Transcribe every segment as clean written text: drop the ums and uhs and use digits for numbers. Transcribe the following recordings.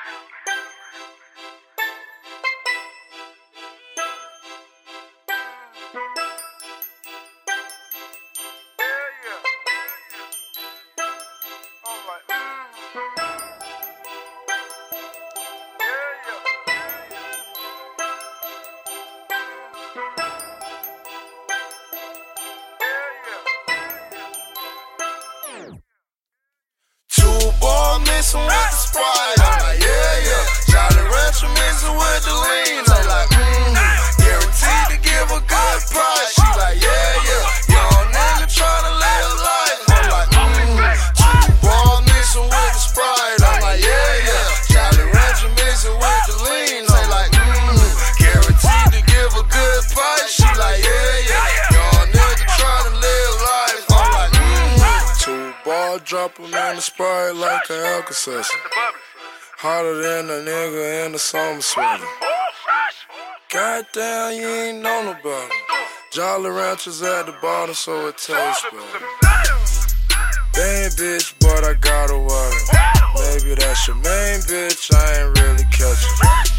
Mixing with the Sprite, I'm like, yeah. Jolly Rancher mixing with the lean, I'm like, guaranteed to give a good price. She like, yeah. Young nigga tryna live life, I'm like, two ball mixing with the Sprite, I'm like, yeah. Jolly Rancher mixing with the lean, I'm like, guaranteed to give a good price. She like, yeah. Young nigga tryna live life, I'm like, two ball dropping in the Sprite like an Alka-Seltzer. Hotter than a nigga in the summer sweater. Goddamn, you ain't know no better. Jolly Ranchers at the bottom, so it tastes better. They ain't bitch, but I got a water. Maybe that's your main bitch, I ain't really catching.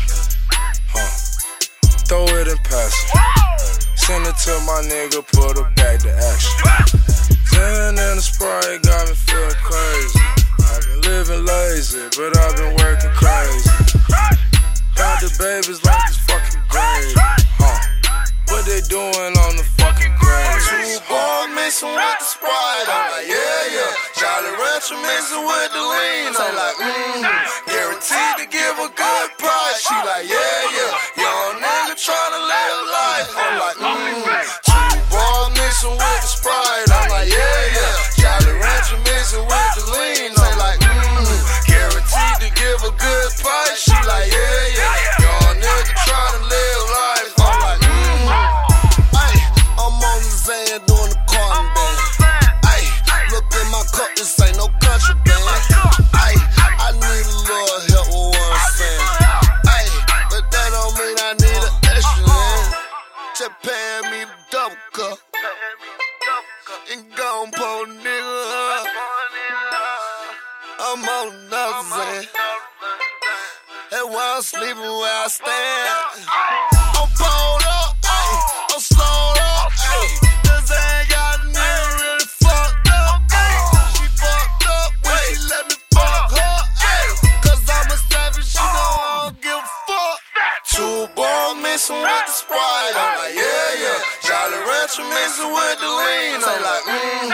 Throw it and pass it. Send it to my nigga, put her back to action. Zen and the Sprite got me feeling crazy. I've been living lazy, but I've been working crazy. Got the babies like it's fucking grave. What they doing on the fucking grave? Two ball mixing with the Sprite, I'm like, yeah. Jolly Rancher mixing with the lean, I'm like, guaranteed to give a good price. She like, yeah. Young nigga tryna live life, I'm like, two ball mixing with the Sprite, I'm like, yeah. Jolly Rancher mixing with the lean, I'm like, guaranteed to give a good price. She like, yeah. Young nigga tryna live life, I'm like, I'm on the Zan doing the carton band. Look in my cup, this ain't no country band. I need a little help with what I'm saying. But that don't mean I need an extra man. Just paying me the double cup and gon' pull a nigga up. I'm on another Zan. That's why I'm sleeping where I stand. I'm pulled up, I'm slowed up. The Zan got a nigga really fucked up. She fucked up when she let me fuck her. Cause I'm a savage, she know I don't give a fuck. Two ball mixing with the Sprite, I'm like, yeah. Jolly Rancher mixing with the lean, I'm like,